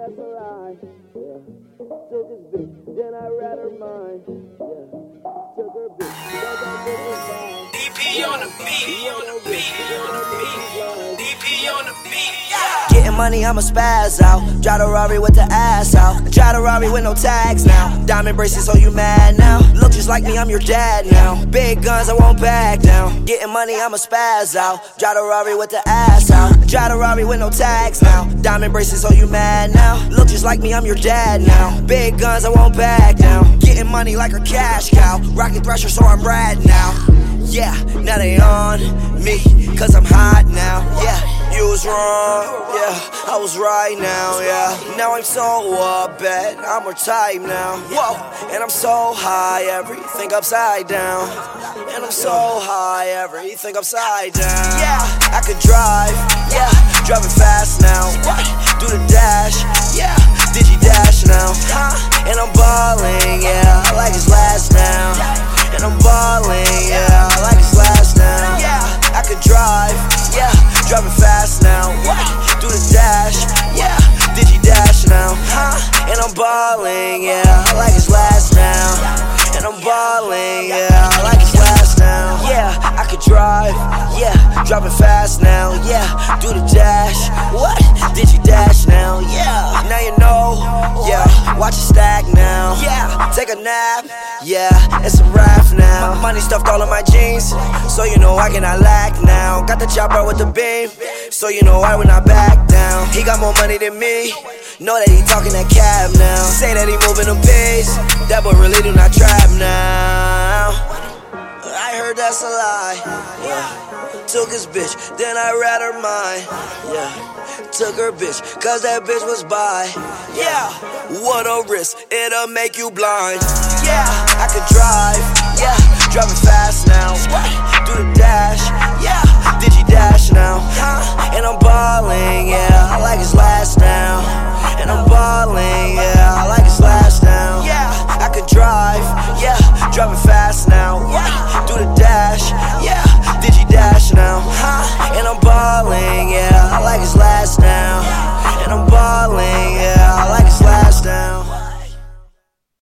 that's a lie. Yeah. Took his bitch, then I read her mind. Yeah. Took her bitch, cause that bitch was fine. DP on the beat, on the beat, on the beat. DP on the beat, yeah. Getting money, I'ma spaz out. Drive the Rari with the ass out. Drive the Rari with no tags now. Diamond braces, so you mad now. Look just like me, I'm your dad now. Big guns, I won't back down. Getting money, I'ma spaz out. Drive the Rari with the ass out. Drive the Rari with no tags now. Diamond braces, so you mad now. Look just like me, I'm your dad now. Big guns, I won't back down. Getting money like a cash cow. Rockin' Thresher, so I'm Brad now. Yeah, now they on me, cause I'm hot now. Yeah, you was wrong, yeah, I was right now, yeah. Now I'm so up at, I'm retired now. Whoa, and I'm so high, everything upside down. And I'm so high, everything upside down. Yeah, I could drive, yeah, driving fast now. What? Do the dash, yeah, digi dash now. And I'm balling, yeah, like it's last now. And I'm balling, yeah, like it's last now. Yeah, I could drive, yeah, driving fast now. What? Do the dash, yeah, digi dash now. And I'm balling, yeah, like it's last now. And I'm balling, yeah, like it's last now. Yeah, I could drive, yeah, driving fast now. Yeah, do the dash, what? Digi dash now, yeah. Now you know, yeah, watch it stack now. Yeah, take a nap, yeah, it's a wrap now. My money stuffed all in my jeans, so you know I cannot lack now. Got the chopper with the beam, so you know I will not back down. He got more money than me, know that he talking that cab now. Say that he moving them pigs, that boy really do not trap now. I heard that's a lie, yeah. Took his bitch, then I read her mind, yeah. Took her bitch, cause that bitch was by, yeah. What a risk, it'll make you blind. Yeah, I could drive, yeah, driving fast now. Do the dash, yeah, digi dash now. And I'm balling, yeah, like it's last now. And I'm balling.